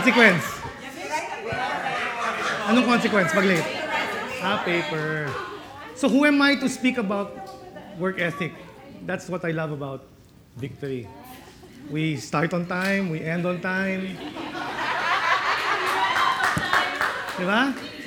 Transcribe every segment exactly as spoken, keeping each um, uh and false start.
Consequence. Anong consequence pag late? Ah, paper. So who am I to speak about work ethic? That's what I love about Victory. We start on time, we end on time. Diba?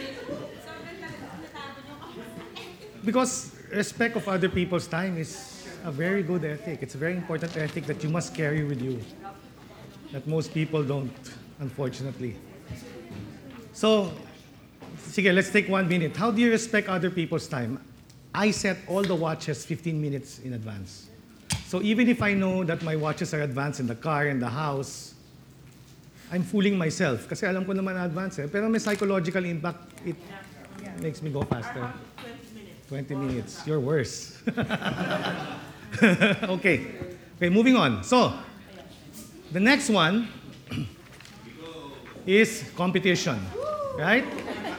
Because respect of other people's time is a very good ethic. It's a very important ethic that you must carry with you. That most people don't, unfortunately. So, sige, let's take one minute. How do you respect other people's time? I set all the watches fifteen minutes in advance. So even if I know that my watches are advanced in the car, in the house, I'm fooling myself. Kasi alam ko naman na advance eh. Pero may psychological impact. It makes me go faster. twenty minutes. You're worse. Okay. Okay, moving on. So, the next one is competition. Right?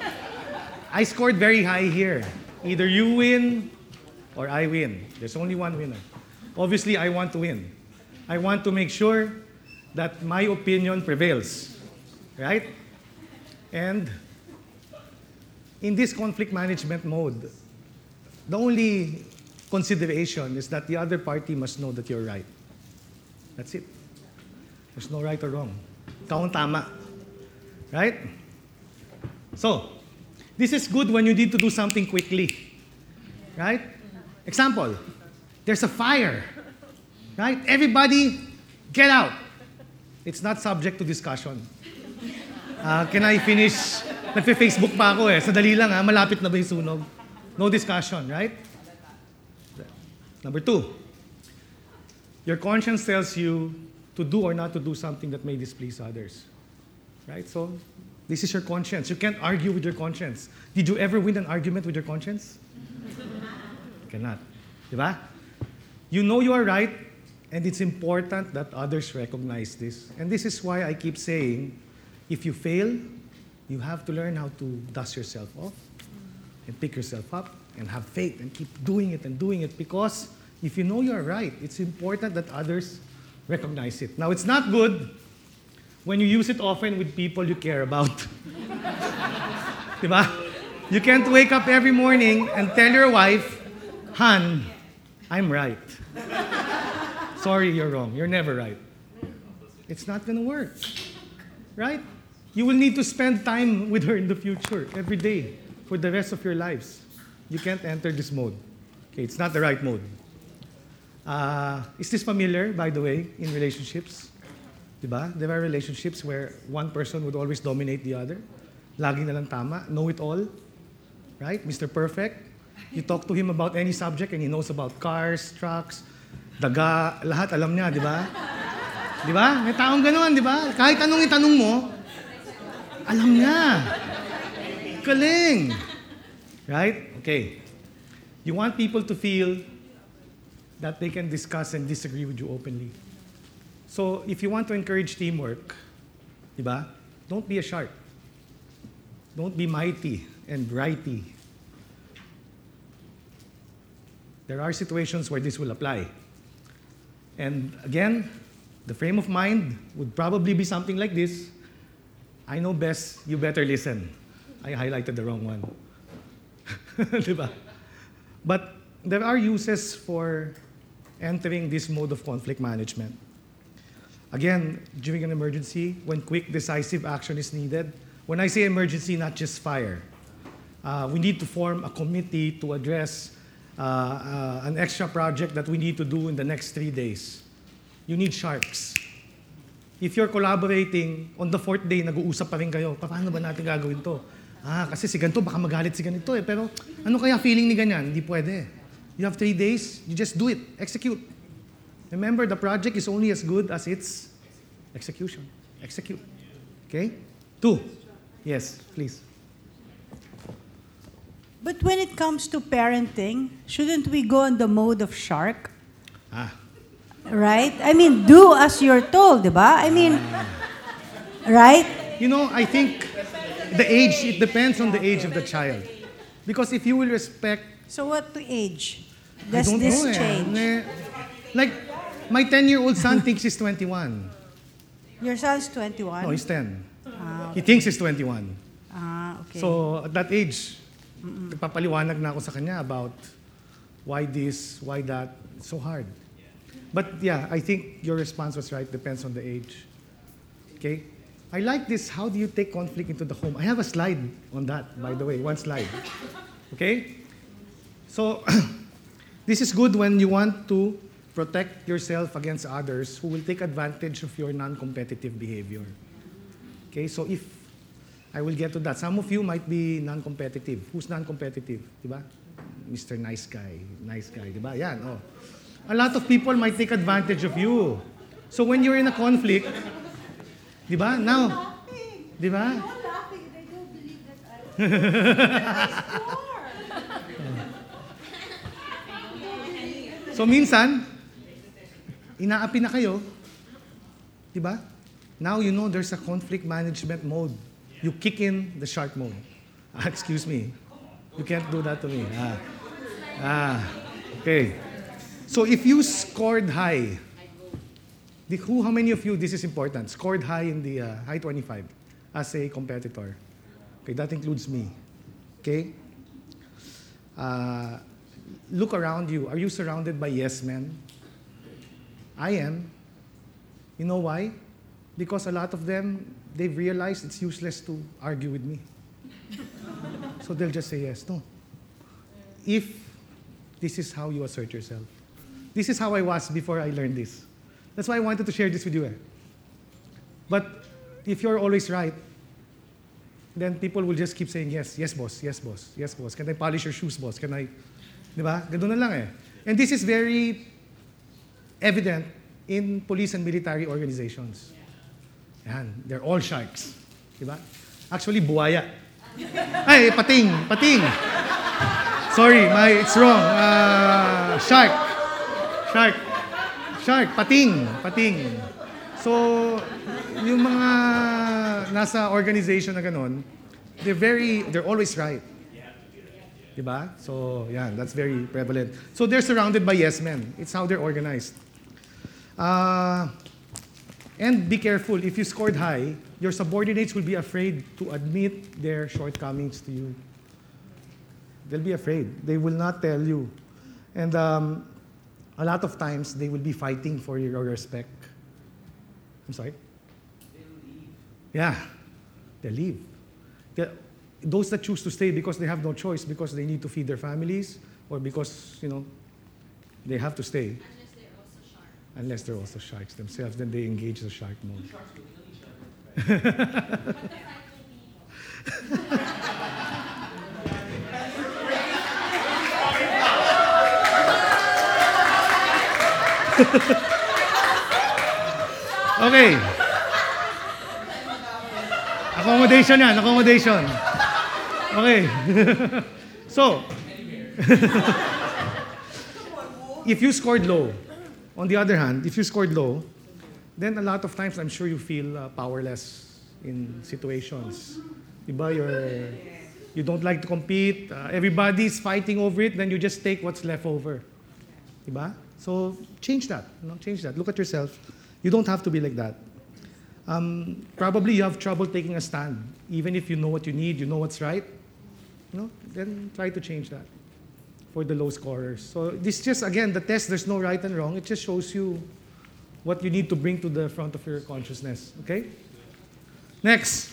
I scored very high here. Either you win or I win. There's only one winner. Obviously, I want to win. I want to make sure that my opinion prevails. Right? And in this conflict management mode, the only consideration is that the other party must know that you're right. That's it. There's no right or wrong. Ikaw ang tama. Right? So, this is good when you need to do something quickly. Right? Example, there's a fire. Right? Everybody, get out. It's not subject to discussion. Uh, can I finish? Nagpe-Facebook pa ako eh. Sadali lang ha, malapit na ba yung sunog? No discussion, right? Number two, your conscience tells you to do or not to do something that may displease others. Right? So, this is your conscience. You can't argue with your conscience. Did you ever win an argument with your conscience? You cannot. Diba? You know you are right, and it's important that others recognize this. And this is why I keep saying, if you fail, you have to learn how to dust yourself off and pick yourself up and have faith and keep doing it and doing it, because if you know you're right, it's important that others recognize it. Now, it's not good when you use it often with people you care about. Diba? You can't wake up every morning and tell your wife, "Han, I'm right." Sorry, you're wrong. You're never right. It's not gonna work. Right? You will need to spend time with her in the future, every day, for the rest of your lives. You can't enter this mode. Okay, it's not the right mode. Uh, is this familiar, by the way, in relationships? Diba? There are relationships where one person would always dominate the other. Lagi na lang tama, know it all. Right? Mister Perfect. You talk to him about any subject and he knows about cars, trucks, daga, lahat alam niya, di ba? Di ba? May taong gano'n, di ba? Kahit anong itanong mo, alam niya. Galing. Right? Okay. You want people to feel that they can discuss and disagree with you openly. So, if you want to encourage teamwork, di ba? Don't be a shark. Don't be mighty and righty. There are situations where this will apply. And again, the frame of mind would probably be something like this. I know best, you better listen. I highlighted the wrong one. Diba? But there are uses for entering this mode of conflict management. Again, during an emergency, when quick, decisive action is needed. When I say emergency, not just fire. Uh, we need to form a committee to address uh, uh, an extra project that we need to do in the next three days. You need sharks. If you're collaborating, on the fourth day, nag-uusap pa rin kayo, paano ba natin gagawin to? Ah, kasi si ganito, baka magalit si ganito eh. Pero ano kaya feeling ni ganyan? Hindi pwede. You have three days, you just do it. Execute. Remember, the project is only as good as its execution. Execute. Okay? Two. Yes, please. But when it comes to parenting, shouldn't we go on the mode of shark? Ah. Right? I mean, do as you're told, di ba? I mean, right? You know, I think the age, it depends on the age of the child. Because if you will respect... So what to age? I Does don't this know, eh. change? Eh, Like, my ten-year-old son thinks he's twenty-one. Your son's twenty-one? No, he's ten. Ah, He thinks he's twenty-one. ah, okay. So at that age, nagpapaliwanag na ako sa kanya about why this, why that. It's so hard. But yeah, I think your response was right. Depends on the age. Okay? I like this. How do you take conflict into the home? I have a slide on that, by the way. One slide. Okay? So, this is good when you want to protect yourself against others who will take advantage of your non-competitive behavior. Okay? So, if I will get to that. Some of you might be non-competitive. Who's non-competitive? Diba? Mister Nice Guy. Nice guy. Diba? Yan. Oh. A lot of people might take advantage of you. So when you're in a conflict, diba? Now, diba? laughing. They don't believe that I So minsan, inaapi na kayo. Diba? Now you know there's a conflict management mode. You kick in the shark mode. Ah, excuse me. You can't do that to me. Ah. Ah. Okay. So if you scored high, the, who, how many of you, this is important, scored high in the uh, high twenty-five as a competitor? Okay, that includes me. Okay? Uh, look around you. Are you surrounded by yes men? I am. You know why? Because a lot of them, they've realized it's useless to argue with me. So they'll just say yes. No. If this is how you assert yourself. This is how I was before I learned this. That's why I wanted to share this with you. Eh. But if you're always right, then people will just keep saying yes, yes boss, yes boss, yes boss. Can I polish your shoes, boss? Can I, di ba? Ganun na lang eh. And this is very evident in police and military organizations. Yan, they're all sharks. Di ba? Actually, buwaya. Ay, pating, pating. Sorry, my, it's wrong. Uh, shark. Shark. Shark, pating, pating. So, yung mga nasa organization na ganon, they're very, they're always right. Diba? So, yeah, that's very prevalent. So, they're surrounded by yes men. It's how they're organized. Uh, and be careful, if you scored high, your subordinates will be afraid to admit their shortcomings to you. They'll be afraid. They will not tell you. And um, a lot of times, they will be fighting for your respect. I'm sorry? They'll leave. Yeah, they leave. They, those that choose to stay because they have no choice, because they need to feed their families, or because, you know, they have to stay. Unless they're also sharks. Unless they're also sharks themselves, then they engage the shark mode. Sharks will kill each other, right? But they're fighting people. Okay. Accommodation yan, accommodation. Okay. So, if you scored low, on the other hand, if you scored low, then a lot of times I'm sure you feel uh, powerless in situations. Diba? You're, you don't like to compete, uh, everybody's fighting over it, then you just take what's left over. Diba? So change that. You know, change that. Look at yourself. You don't have to be like that. Um, probably you have trouble taking a stand. Even if you know what you need, you know what's right, you know, then try to change that for the low scorers. So this just, again, the test, there's no right and wrong. It just shows you what you need to bring to the front of your consciousness. Okay? Next.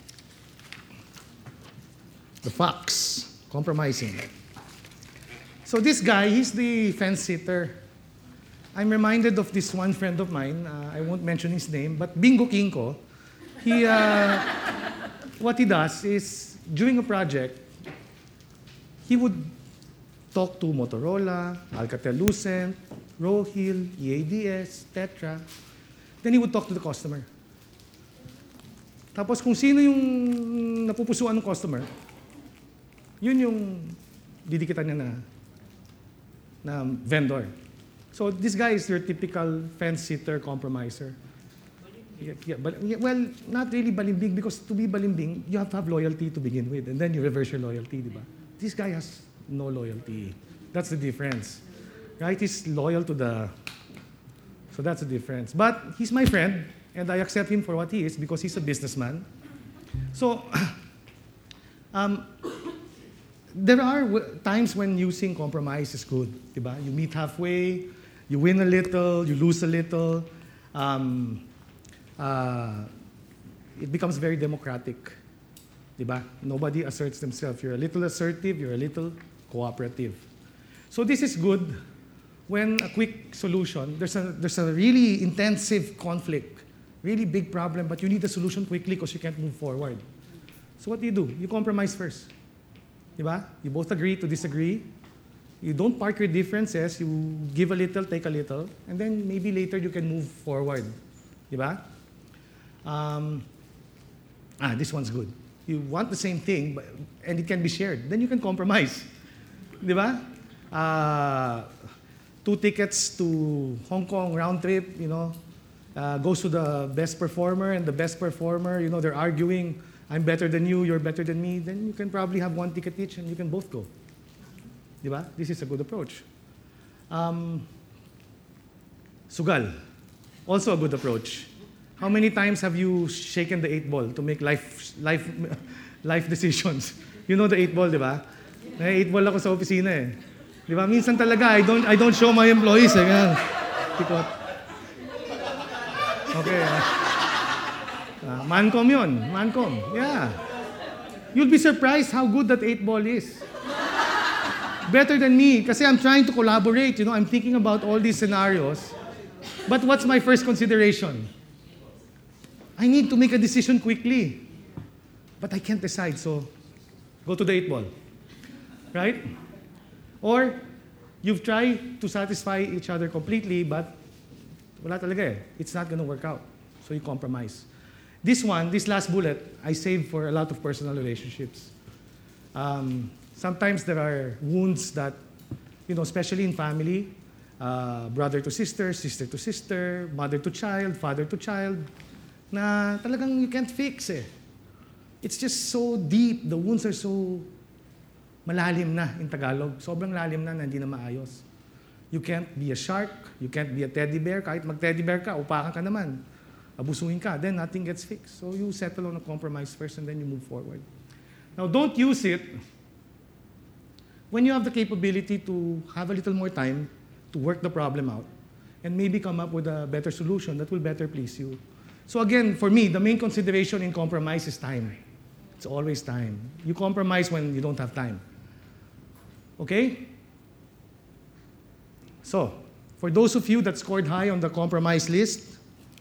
The fox. Compromising. So this guy, he's the fence sitter. I'm reminded of this one friend of mine. Uh, I won't mention his name, but Bingo Kinko. He, uh, what he does is, during a project, he would talk to Motorola, Alcatel-Lucent, Rohill, E A D S, Tetra. Then he would talk to the customer. Tapos kung sino yung napupusuan ng customer, yun yung didikitan niya na, na vendor. So this guy is your typical fence-sitter compromiser. Yeah, yeah, but, yeah, well, not really balimbing, because to be balimbing, you have to have loyalty to begin with, and then you reverse your loyalty, di ba? This guy has no loyalty. That's the difference. Right? He's loyal to the... So that's the difference. But he's my friend, and I accept him for what he is because he's a businessman. So, um, there are w- times when using compromise is good, diba? You meet halfway, you win a little, you lose a little. Um, uh, it becomes very democratic, diba? Nobody asserts themselves. You're a little assertive, you're a little cooperative. So this is good when a quick solution, there's a, there's a really intensive conflict, really big problem, but you need a solution quickly because you can't move forward. So what do you do? You compromise first. Diba? You both agree to disagree. You don't park your differences. You give a little, take a little, and then maybe later you can move forward. Diba? Um, ah, this one's good. You want the same thing, but, and it can be shared. Then you can compromise. Diba? Uh, two tickets to Hong Kong round trip, you know, uh, goes to the best performer, and the best performer, you know, they're arguing, I'm better than you, you're better than me, then you can probably have one ticket each and you can both go. Diba? This is a good approach. Um, Sugal, also a good approach. How many times have you shaken the eight ball to make life life life decisions? You know the eight ball, diba? May eight ball ako sa opisina eh. Diba? Minsan talaga, I don't, I don't show my employees eh. Ganyan. Tikot. Okay. ah. Uh, Mancom yun. Mancom. Yeah. You'll be surprised how good that eight ball is. Better than me. Kasi I'm trying to collaborate. You know, I'm thinking about all these scenarios. But what's my first consideration? I need to make a decision quickly. But I can't decide, so go to the eight ball. Right? Or you've tried to satisfy each other completely, but wala talaga eh. It's not gonna work out. So you compromise. This one, this last bullet, I saved for a lot of personal relationships. Um, sometimes there are wounds that, you know, especially in family, uh, brother to sister, sister to sister, mother to child, father to child, na talagang you can't fix eh. It's just so deep, the wounds are so malalim na in Tagalog. Sobrang lalim na na hindi na maayos. You can't be a shark, you can't be a teddy bear. Kahit mag-teddy bear ka, upakan ka naman. Abusuhin ka, then nothing gets fixed. So you settle on a compromise first and then you move forward. Now don't use it when you have the capability to have a little more time to work the problem out and maybe come up with a better solution that will better please you. So again, for me, the main consideration in compromise is time. It's always time. You compromise when you don't have time. Okay? So, for those of you that scored high on the compromise list,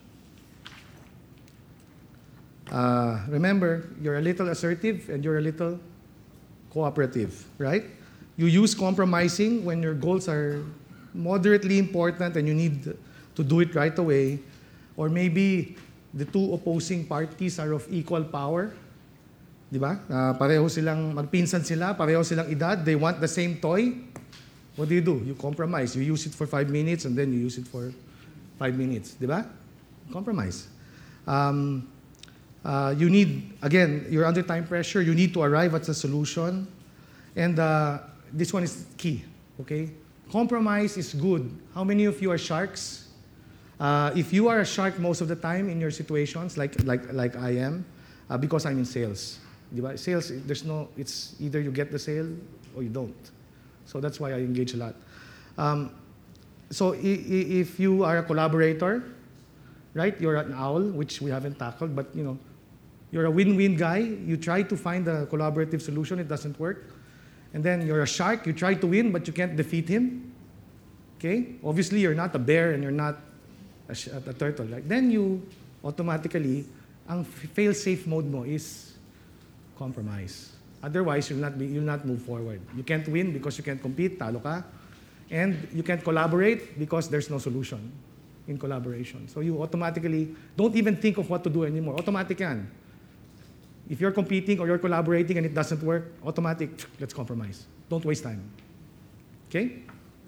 uh, remember, you're a little assertive and you're a little cooperative, right? You use compromising when your goals are moderately important and you need to do it right away, or maybe the two opposing parties are of equal power. Di ba? Uh, pareho silang, magpinsan sila, pareho silang edad, they want the same toy. What do you do? You compromise. You use it for five minutes and then you use it for five minutes. Di ba? Compromise. Um, uh, you need, again, you're under time pressure, you need to arrive at a solution. And uh, this one is key, okay? Compromise is good. How many of you are sharks? Uh, if you are a shark most of the time in your situations, like, like, like I am, uh, because I'm in sales. Diba? Sales, there's no, it's either you get the sale or you don't. So that's why I engage a lot. Um, so i- i- if you are a collaborator, right, you're an owl, which we haven't tackled, but you know, you're a win-win guy, you try to find a collaborative solution, it doesn't work. And then you're a shark, you try to win, but you can't defeat him. Okay? Obviously, you're not a bear and you're not a, sh- a turtle. Right? Then you automatically, ang fail-safe mode mo is compromise. Otherwise, you'll not, be, you'll not move forward. You can't win because you can't compete, talo ka. And you can't collaborate because there's no solution in collaboration. So you automatically don't even think of what to do anymore. Automatic yan. If you're competing or you're collaborating and it doesn't work, automatic, let's compromise. Don't waste time. Okay?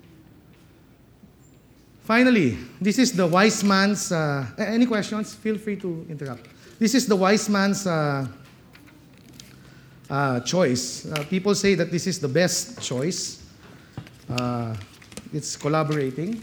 Finally, this is the wise man's, uh, any questions? Feel free to interrupt. This is the wise man's uh, uh, choice. Uh, people say that this is the best choice. Uh, it's collaborating.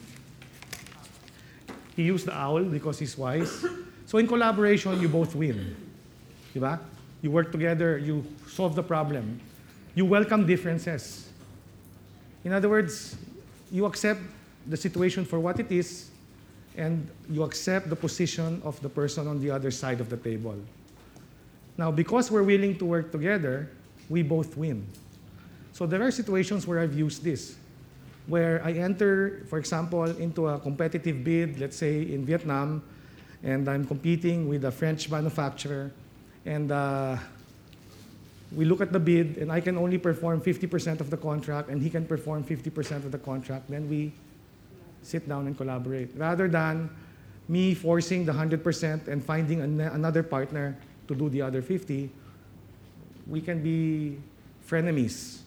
He used the owl because he's wise. So in collaboration, you both win. Diba? You work together, you solve the problem. You welcome differences. In other words, you accept the situation for what it is, and you accept the position of the person on the other side of the table. Now, because we're willing to work together, we both win. So there are situations where I've used this, where I enter, for example, into a competitive bid, let's say in Vietnam, and I'm competing with a French manufacturer, and uh, we look at the bid, and I can only perform fifty percent of the contract, and he can perform fifty percent of the contract. Then we sit down and collaborate, rather than me forcing the one hundred percent and finding an- another partner to do the other fifty. We can be frenemies.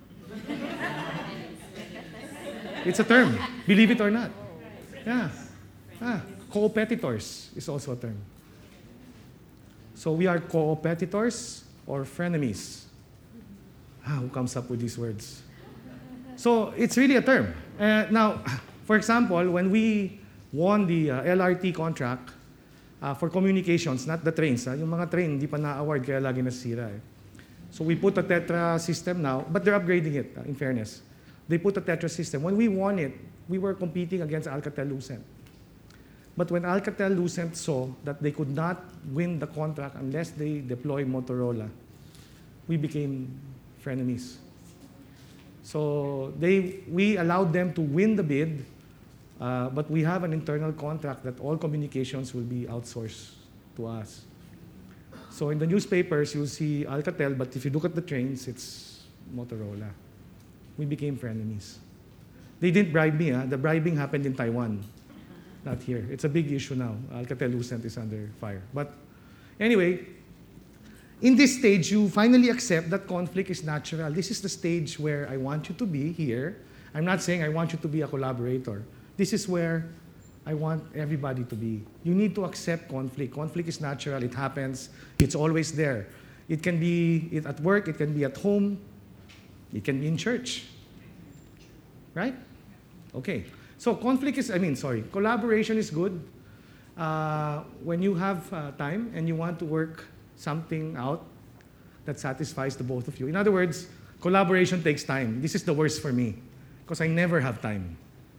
It's a term, believe it or not. Yeah. Ah, co-competitors is also a term. So we are co-competitors or frenemies. Ah, who comes up with these words? So it's really a term. Uh, now, for example, when we won the uh, L R T contract uh, for communications, not the trains, ah, yung mga train hindi pa na-award kaya lagi nasira. Eh. So we put a Tetra system now, but they're upgrading it, uh, in fairness. They put a Tetra system. When we won it, we were competing against Alcatel-Lucent. But when Alcatel-Lucent saw that they could not win the contract unless they deploy Motorola, we became frenemies. So they, we allowed them to win the bid, uh, but we have an internal contract that all communications will be outsourced to us. So in the newspapers, you'll see Alcatel, but if you look at the trains, it's Motorola. We became frenemies. They didn't bribe me. Huh? The bribing happened in Taiwan, not here. It's a big issue now. Alcatel-Lucent is under fire. But anyway, in this stage, you finally accept that conflict is natural. This is the stage where I want you to be here. I'm not saying I want you to be a collaborator. This is where I want everybody to be. You need to accept conflict. Conflict is natural. It happens. It's always there. It can be it at work. It can be at home. It can be in church. Right? Okay. So conflict is, I mean, sorry, collaboration is good uh, when you have uh, time and you want to work something out that satisfies the both of you. In other words, collaboration takes time. This is the worst for me because I never have time.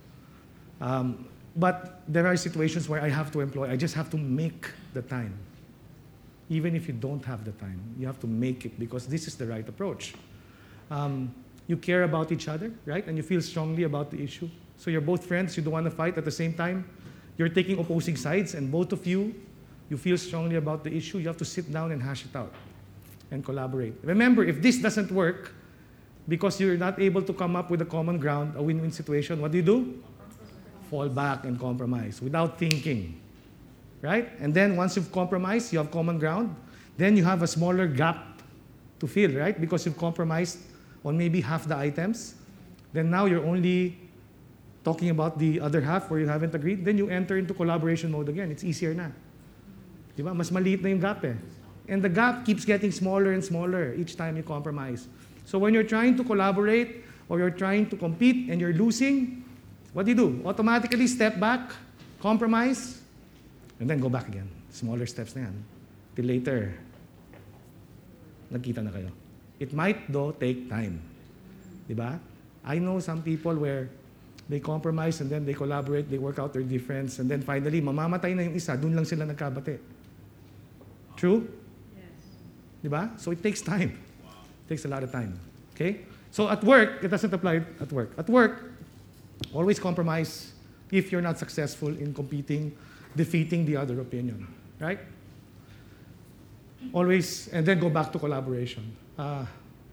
Um, but there are situations where I have to employ, I just have to make the time. Even if you don't have the time, you have to make it because this is the right approach. Um, you care about each other, right? And you feel strongly about the issue. So you're both friends, you don't want to fight at the same time. You're taking opposing sides, and both of you, you feel strongly about the issue. You have to sit down and hash it out and collaborate. Remember, if this doesn't work, because you're not able to come up with a common ground, a win-win situation, what do you do? Fall back and compromise without thinking, right? And then once you've compromised, you have common ground, then you have a smaller gap to fill, right? Because you've compromised on maybe half the items. Then now you're only talking about the other half where you haven't agreed. Then you enter into collaboration mode again. It's easier na. Di ba? Mas maliit na yung gap eh. And the gap keeps getting smaller and smaller each time you compromise. So when you're trying to collaborate or you're trying to compete and you're losing, what do you do? Automatically step back, compromise, and then go back again. Smaller steps na yan. Till later, nagkita na kayo. It might, though, take time. Diba? I know some people where they compromise and then they collaborate, they work out their difference, and then finally, mamamatay na yung isa, dun lang sila nagkabate. True? Yes. Diba? So it takes time. It takes a lot of time. Okay? So at work, it doesn't apply at work. At work, always compromise if you're not successful in competing, defeating the other opinion. Right? Always, and then go back to collaboration. Uh,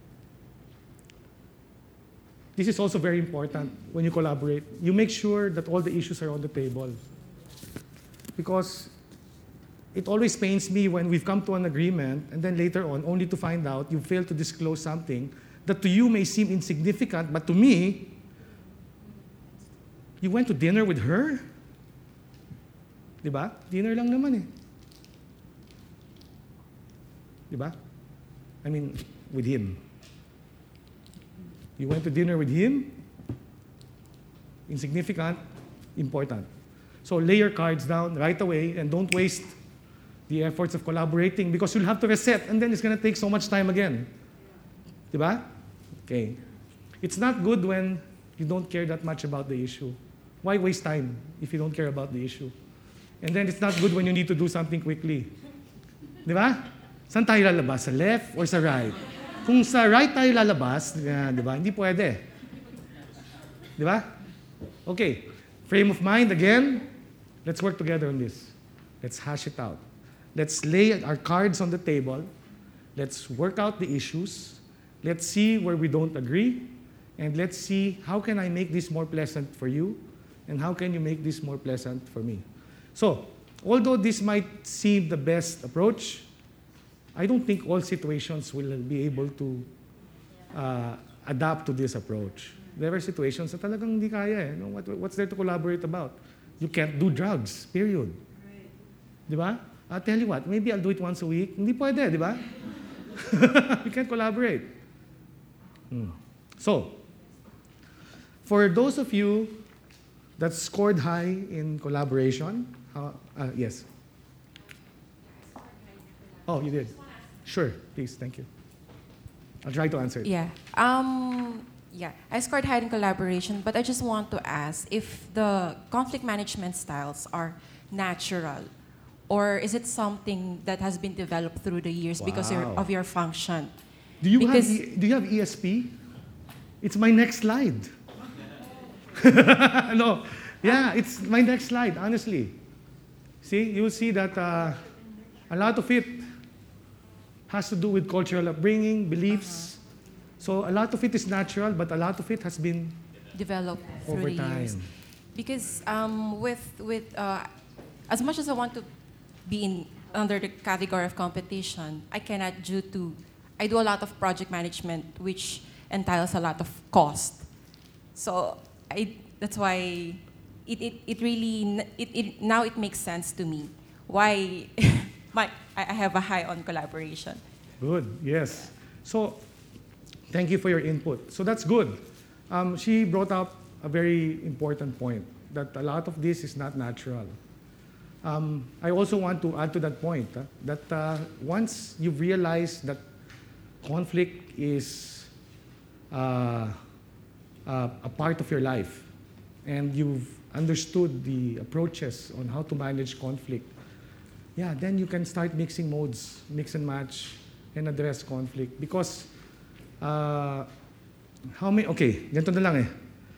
this is also very important when you collaborate. You make sure that all the issues are on the table. Because it always pains me when we've come to an agreement and then later on, only to find out you failed to disclose something that to you may seem insignificant, but to me, you went to dinner with her? Diba? Dinner lang naman eh. Diba? I mean, with him. You went to dinner with him? Insignificant, important. So lay your cards down right away and don't waste the efforts of collaborating because you'll have to reset and then it's going to take so much time again. Diba? Okay. It's not good when you don't care that much about the issue. Why waste time if you don't care about the issue? And then it's not good when you need to do something quickly. Diba? Saan tayo lalabas? Sa left or sa right? Kung sa right tayo lalabas, uh, diba? Hindi pwede. Diba? Okay. Frame of mind again. Let's work together on this. Let's hash it out. Let's lay our cards on the table. Let's work out the issues. Let's see where we don't agree. And let's see how can I make this more pleasant for you and how can you make this more pleasant for me. So, although this might seem the best approach, I don't think all situations will be able to uh, adapt to this approach. There are situations na talagang hindi kaya eh. No? What, what's there to collaborate about? You can't do drugs, period. Right. Di ba? I'll tell you what, maybe I'll do it once a week. Hindi pwede, di ba? You can't collaborate. Hmm. So, for those of you that scored high in collaboration, uh, uh, yes. Oh, you did? Sure, please, thank you. I'll try to answer it. Yeah. Um, yeah, I scored high in collaboration, but I just want to ask if the conflict management styles are natural, or is it something that has been developed through the years because Wow. of your function? Do you, have Because- e- do you have E S P? It's my next slide. No, yeah, it's my next slide, honestly. See, you'll see that uh, a lot of it has to do with cultural upbringing, beliefs. So a lot of it is natural, but a lot of it has been Developed through over the years. time. Because um, with with uh, as much as I want to be in under the category of competition, I cannot due to I do a lot of project management, which entails a lot of cost. So I that's why it it, it really n- it, it now it makes sense to me why my I I have a high on collaboration. Good, yes. So, thank you for your input. So that's good. Um, she brought up a very important point, that a lot of this is not natural. Um, I also want to add to that point, uh, that uh, once you've realized that conflict is uh, uh, a part of your life, and you've understood the approaches on how to manage conflict, yeah, then you can start mixing modes, mix and match, and address conflict. Because, uh, how many, okay, ganito na lang eh.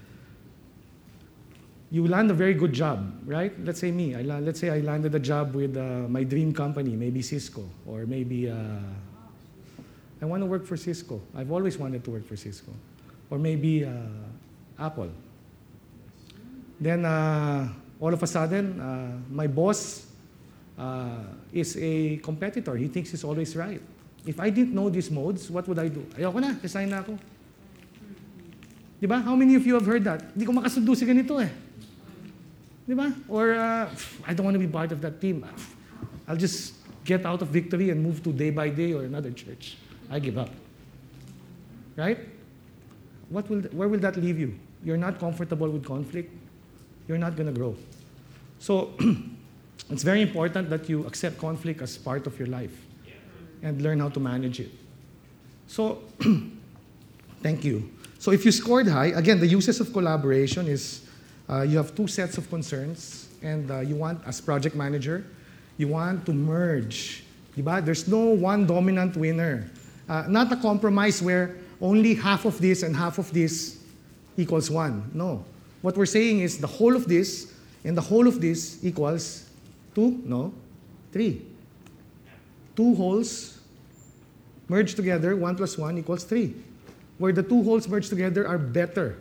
You land a very good job, right? Let's say me, I, la- let's say I landed a job with uh, my dream company, maybe Cisco, or maybe, uh, I want to work for Cisco. I've always wanted to work for Cisco. Or maybe uh, Apple. Then, uh, all of a sudden, uh, my boss uh, is a competitor. He thinks he's always right. If I didn't know these modes, what would I do? Ayoko na, resign na ako. Di ba? How many of you have heard that? Hindi ko makasundo si ganito eh. Di ba? Or, uh, I don't want to be part of that team. I'll just get out of Victory and move to Day by Day or another church. I give up. Right? What will, where will that leave you? You're not comfortable with conflict. You're not going to grow. So, it's very important that you accept conflict as part of your life and learn how to manage it. So, thank you. So if you scored high, again, the uses of collaboration is uh, you have two sets of concerns, and uh, you want, as project manager, you want to merge. Diba? There's no one dominant winner. Uh, not a compromise where only half of this and half of this equals one. No. What we're saying is the whole of this and the whole of this equals two? No. Three. Two wholes merged together, one plus one equals three. Where the two wholes merged together are better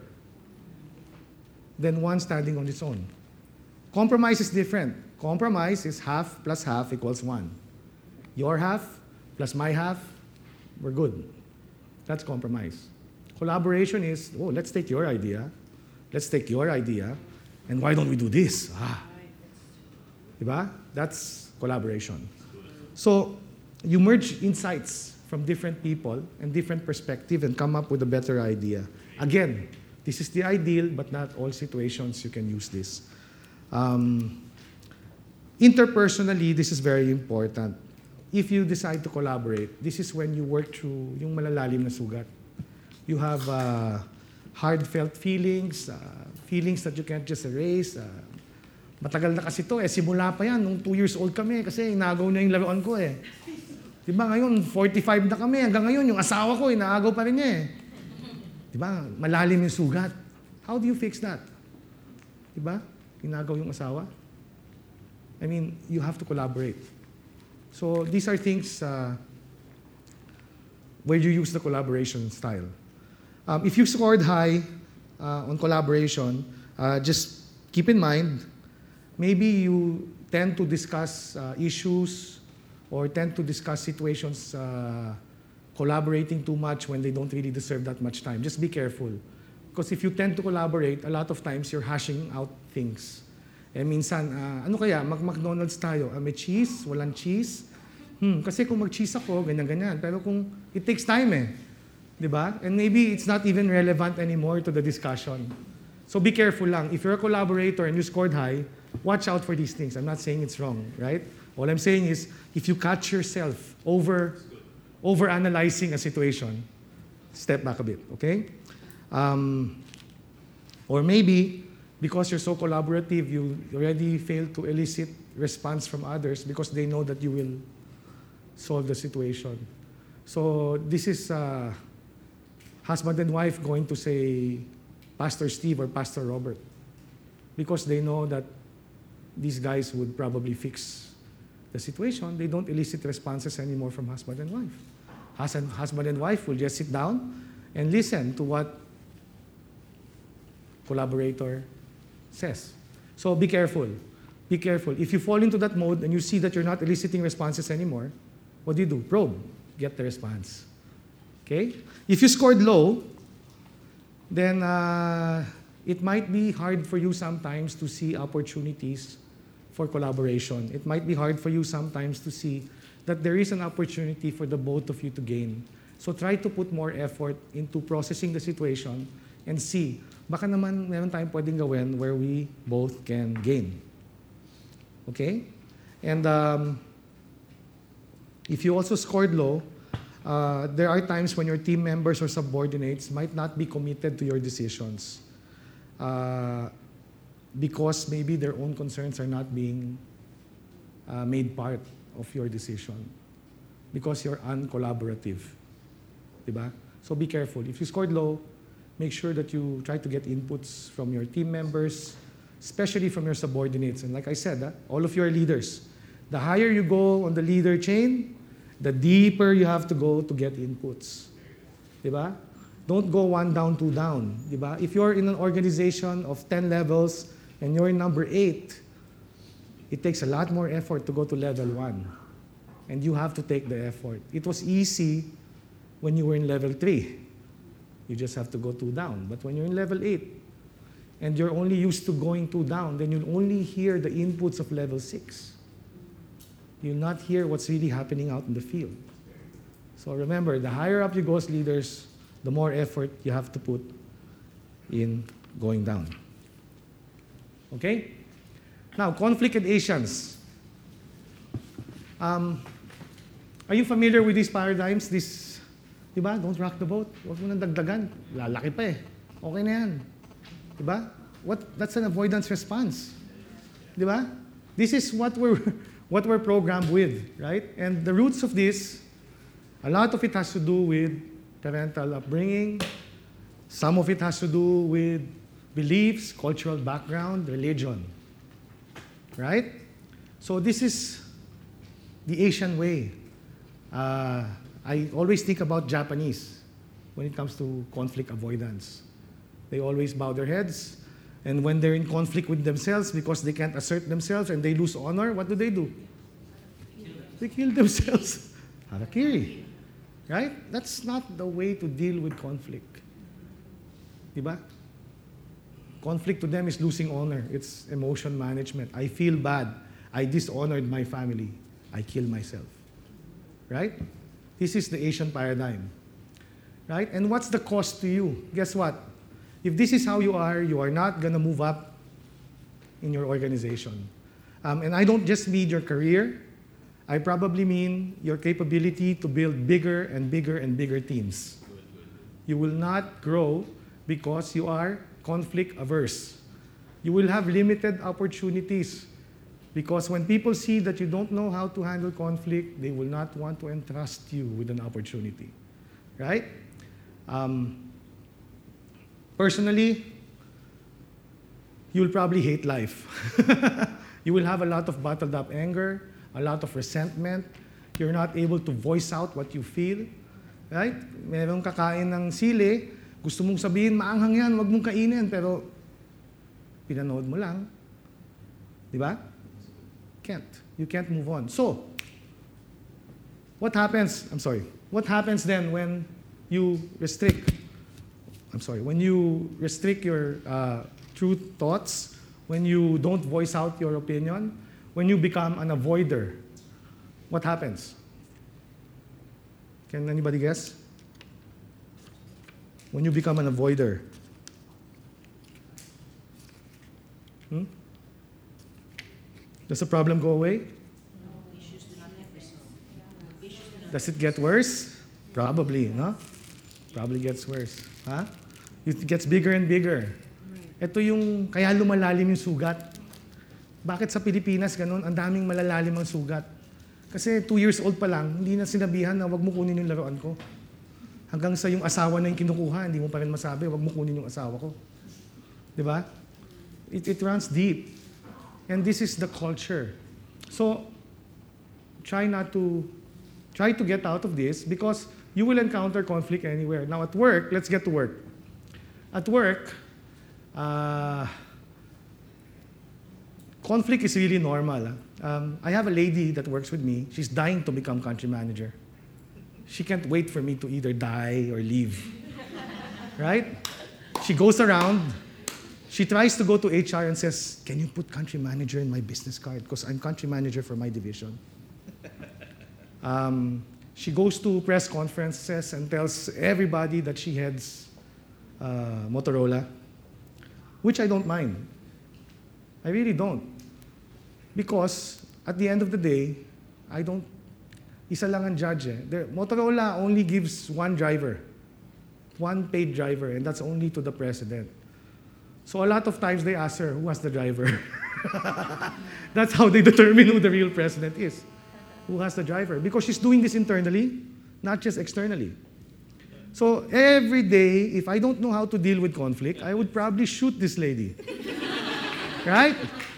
than one standing on its own. Compromise is different. Compromise is half plus half equals one. Your half plus my half, we're good. That's compromise. Collaboration is, oh, let's take your idea, let's take your idea, and why don't we do this? Ah. Diba? That's collaboration. So, you merge insights from different people and different perspectives and come up with a better idea. Again, this is the ideal, but not all situations you can use this. Um, Interpersonally, this is very important. If you decide to collaborate, this is when you work through yung malalalim na sugat. You have uh, heartfelt feelings, uh, feelings that you can't just erase. Uh, matagal na kasi to eh, simula pa yan, nung two years old kami, kasi inagaw na yung laruan ko eh. Diba ngayon, forty-five na kami, hanggang ngayon, yung asawa ko, inaagaw pa rin niya eh. Diba, malalim yung sugat. How do you fix that? Diba, inagaw yung asawa? I mean, you have to collaborate. So these are things uh, where you use the collaboration style. Um, if you scored high uh, on collaboration, uh, just keep in mind, maybe you tend to discuss uh, issues or tend to discuss situations uh, collaborating too much when they don't really deserve that much time. Just be careful. Because if you tend to collaborate, a lot of times you're hashing out things. Eh minsan, uh, ano kaya, mag-McDonald's tayo, uh, may cheese, walang cheese. Hmm, kasi kung mag-cheese ako, ganyan-ganyan. Pero kung it takes time eh. Di ba? And maybe it's not even relevant anymore to the discussion. So be careful lang. If you're a collaborator and you scored high, watch out for these things. I'm not saying it's wrong, right? All I'm saying is, if you catch yourself over, over-analyzing a situation, step back a bit, okay? Um, or maybe, because you're so collaborative, you already fail to elicit response from others because they know that you will solve the situation. So this is uh, husband and wife going to say Pastor Steve or Pastor Robert because they know that these guys would probably fix the situation. They don't elicit responses anymore from husband and wife. Husband, husband and wife will just sit down and listen to what collaborator says. So be careful. Be careful. If you fall into that mode and you see that you're not eliciting responses anymore, what do you do? Probe. Get the response. Okay? If you scored low, then uh, it might be hard for you sometimes to see opportunities for collaboration. It might be hard for you sometimes to see that there is an opportunity for the both of you to gain. So try to put more effort into processing the situation and see, baka naman meron tayong pwedeng gawin where we both can gain. Okay? And um, if you also scored low, uh, there are times when your team members or subordinates might not be committed to your decisions uh, because maybe their own concerns are not being uh, made part of your decision because you're uncollaborative. Diba? So be careful. If you scored low, make sure that you try to get inputs from your team members, especially from your subordinates. And like I said, uh, all of your leaders, the higher you go on the leader chain, the deeper you have to go to get inputs. Diba? Don't go one down, two down. Diba? If you're in an organization of ten levels and you're in number eight, it takes a lot more effort to go to level one. And you have to take the effort. It was easy when you were in level three. You just have to go two down. But when you're in level eight, and you're only used to going two down, then you'll only hear the inputs of level six. You'll not hear what's really happening out in the field. So remember, the higher up you go as leaders, the more effort you have to put in going down. Okay? Now, conflict and Asians. Um, are you familiar with these paradigms? This, diba? Don't rock the boat. Huwag mo nang dagdagan. Lalaki pa eh. Okay na yan. Diba? What, that's an avoidance response. Diba? This is what we're, what we're programmed with, right? And the roots of this, a lot of it has to do with parental upbringing. Some of it has to do with beliefs, cultural background, religion. Right? So this is the Asian way. Uh, I always think about Japanese when it comes to conflict avoidance. They always bow their heads, and when they're in conflict with themselves because they can't assert themselves and they lose honor, what do they do? They kill themselves. Harakiri. Right? That's not the way to deal with conflict. Diba? Conflict to them is losing honor. It's emotion management. I feel bad. I dishonored my family. I kill myself. Right? This is the Asian paradigm. Right? And what's the cost to you? Guess what? If this is how you are, you are not going to move up in your organization. Um, and I don't just mean your career. I probably mean your capability to build bigger and bigger and bigger teams. You will not grow because you are conflict averse. You will have limited opportunities because when people see that you don't know how to handle conflict, they will not want to entrust you with an opportunity, right? Um, personally, you'll probably hate life. You will have a lot of bottled up anger, a lot of resentment. You're not able to voice out what you feel, right? Merong kakain ng sili, gusto mong sabihin, maanghang yan, wag mong kainin, pero pinanood mo lang. Di ba? Can't. You can't move on. So, what happens, I'm sorry, what happens then when you restrict, I'm sorry, when you restrict your uh, true thoughts, when you don't voice out your opinion, when you become an avoider, what happens? Can anybody guess? When you become an avoider, hmm? Does the problem go away? Does it get worse? Probably, no? Probably gets worse. Huh? It gets bigger and bigger. Ito yung, kaya lumalalim yung sugat. Bakit sa Pilipinas ganun? Ang daming malalalim ang sugat. Kasi two years old pa lang, hindi na sinabihan na wag mo kunin yung laruan ko. Hanggang sa yung asawa na yung kinukuha, hindi mo pa rin masabi, wag mo kunin yung asawa ko. Di ba? It, it runs deep. And this is the culture. So, try not to, try to get out of this because you will encounter conflict anywhere. Now at work, let's get to work. At work, uh, conflict is really normal. Um, I have a lady that works with me. She's dying to become country manager. She can't wait for me to either die or leave. Right? She goes around. She tries to go to H R and says, can you put country manager in my business card? Because I'm country manager for my division. Um, she goes to press conferences and tells everybody that she heads uh, Motorola, which I don't mind. I really don't. Because at the end of the day, I don't, isa lang ang judge eh. The, Motorola only gives one driver, one paid driver, and that's only to the president. So a lot of times they ask her, who has the driver? That's how they determine who the real president is. Who has the driver? Because she's doing this internally, not just externally. So every day, if I don't know how to deal with conflict, I would probably shoot this lady. Right?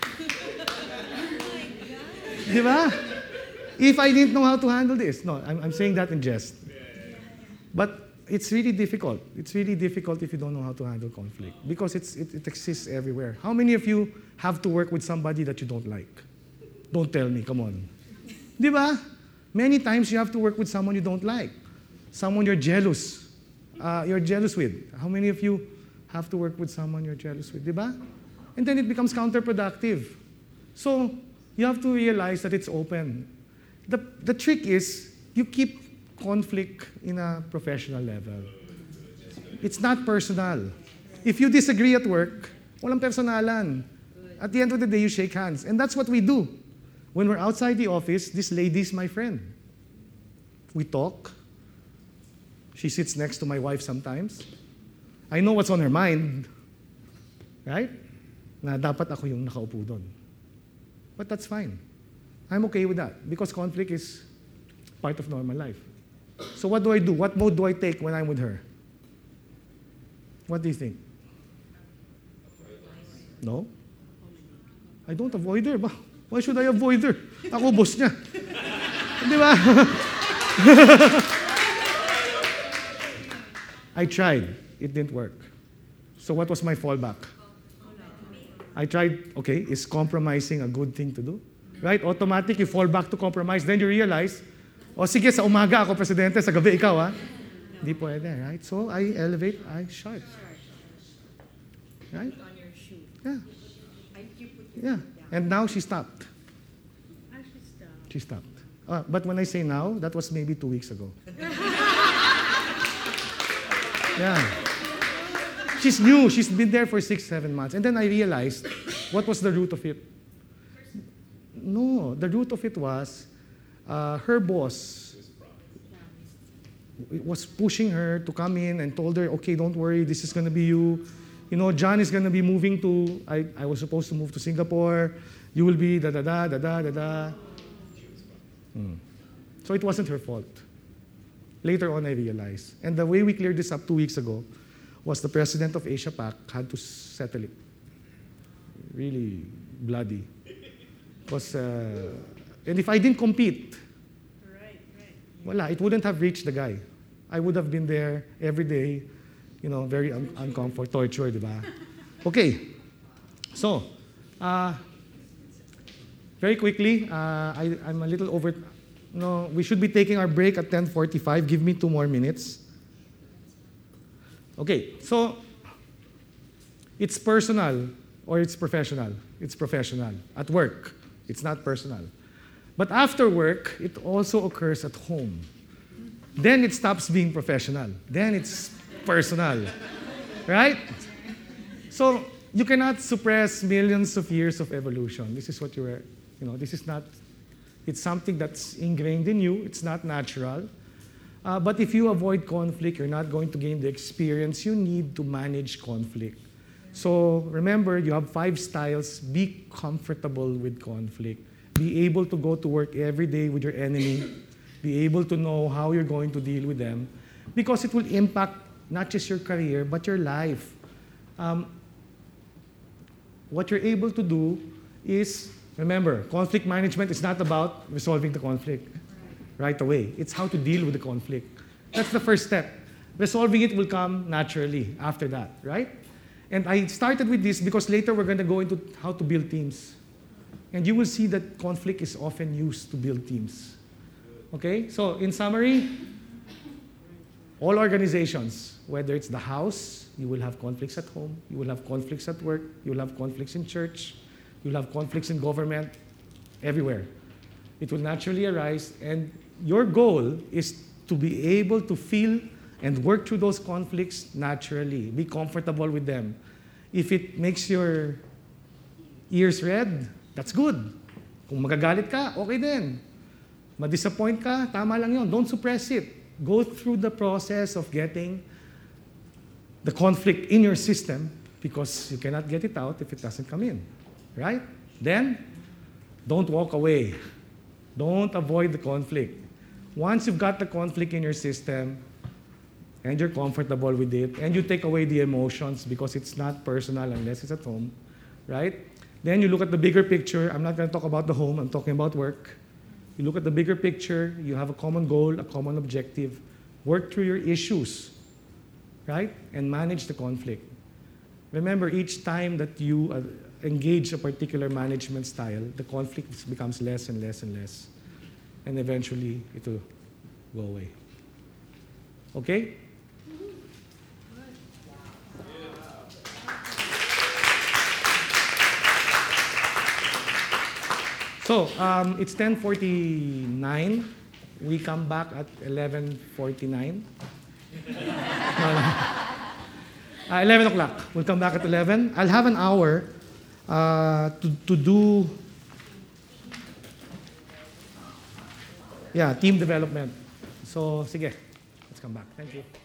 Di ba? If I didn't know how to handle this. No, I'm, I'm saying that in jest. But it's really difficult. It's really difficult if you don't know how to handle conflict because it's, it, it exists everywhere. How many of you have to work with somebody that you don't like? Don't tell me, come on. Di ba? Many times you have to work with someone you don't like. Someone you're jealous. Uh, you're jealous with. How many of you have to work with someone you're jealous with? Di ba? And then it becomes counterproductive. So you have to realize that it's open. The, the trick is you keep conflict in a professional level. It's not personal. If you disagree at work, walang personalan. At the end of the day, you shake hands. And that's what we do. When we're outside the office, this lady is my friend. We talk. She sits next to my wife sometimes. I know what's on her mind. Right? Na dapat ako yung nakaupo doon. But that's fine. I'm okay with that because conflict is part of normal life. So what do I do? What mode do I take when I'm with her? What do you think? No? I don't avoid her. Why should I avoid her? Ako boss niya. Di ba? I tried. It didn't work. So what was my fallback? I tried, okay, is compromising a good thing to do? Right? Automatic, you fall back to compromise. Then you realize, o sige, sa umaga ako presidente, sa gabi ikaw, ha? Hindi pwede, right? So I elevate, I sharp. Right? Yeah. Yeah. And now she stopped. She stopped. Uh, but when I say now, that was maybe two weeks ago. Yeah. She's new. She's been there for six, seven months. And then I realized what was the root of it. no, the root of it was uh, her boss was pushing her to come in and told her, okay, don't worry, this is going to be you. You know, John is going to be moving to, I, I was supposed to move to Singapore. You will be da-da-da, da-da, da-da. Hmm. So it wasn't her fault. Later on, I realized. And the way we cleared this up two weeks ago was the president of Asia Pac had to settle it. Really bloody. Because, uh, and if I didn't compete, wala, it wouldn't have reached the guy. I would have been there every day, you know, very un- uncomfort, torture, di ba? Okay. So, uh, very quickly, uh, I, I'm a little over. No, we should be taking our break at ten forty-five. Give me two more minutes. Okay, so it's personal or it's professional. It's professional. At work, it's not personal. But after work, it also occurs at home. Then it stops being professional. Then it's personal. Right? So you cannot suppress millions of years of evolution. This is what you were, you know, this is not, it's something that's ingrained in you. It's not natural. Uh, but if you avoid conflict, you're not going to gain the experience you need to manage conflict. So remember, you have five styles. Be comfortable with conflict. Be able to go to work every day with your enemy. Be able to know how you're going to deal with them. Because it will impact not just your career, but your life. Um, what you're able to do is, remember, conflict management is not about resolving the conflict right away. It's how to deal with the conflict. That's the first step. Resolving it will come naturally after that, right? And I started with this because later we're going to go into how to build teams. And you will see that conflict is often used to build teams. Okay? So, in summary, all organizations, whether it's the house, you will have conflicts at home, you will have conflicts at work, you will have conflicts in church, you'll have conflicts in government, everywhere. It will naturally arise, and your goal is to be able to feel and work through those conflicts naturally. Be comfortable with them. If it makes your ears red, that's good. Kung magagalit ka, okay din. Ma-disappoint ka, tama lang yun. Don't suppress it. Go through the process of getting the conflict in your system because you cannot get it out if it doesn't come in. Right? Then, don't walk away. Don't avoid the conflict. Once you've got the conflict in your system and you're comfortable with it and you take away the emotions because it's not personal unless it's at home, right? Then you look at the bigger picture. I'm not going to talk about the home. I'm talking about work. You look at the bigger picture. You have a common goal, a common objective. Work through your issues, right? And manage the conflict. Remember, each time that you uh, engage a particular management style, the conflict becomes less and less and less. And eventually, it will go away. Okay? So, um, it's ten forty-nine. We come back at eleven forty-nine. No, no. Uh, eleven o'clock. We'll come back at eleven. I'll have an hour uh, to, to do yeah, team development. So, sige. Let's come back. Thank you.